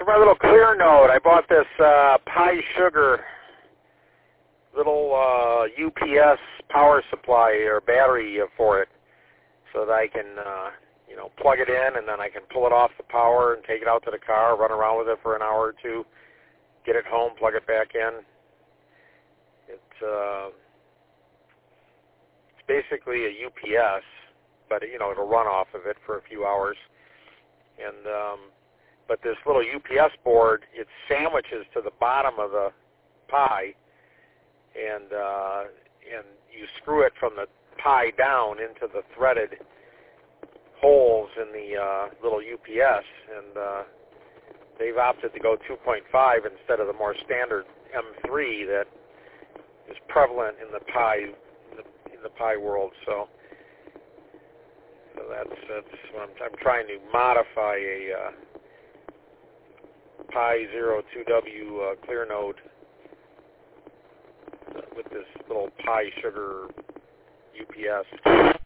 my little clear node, I bought this Pi Sugar little UPS power supply or battery for it, so that I can, plug it in, and then I can pull it off the power and take it out to the car, run around with it for an hour or two, get it home, plug it back in. It's basically a UPS, but it'll run off of it for a few hours. And but this little UPS board, it sandwiches to the bottom of the Pi, and you screw it from the Pi down into the threaded holes in the little UPS, and they've opted to go 2.5 instead of the more standard M3 that is prevalent in the Pi in the Pi world. So that's what I'm trying to modify a Pi 02W clear node with this little Pi Sugar UPS.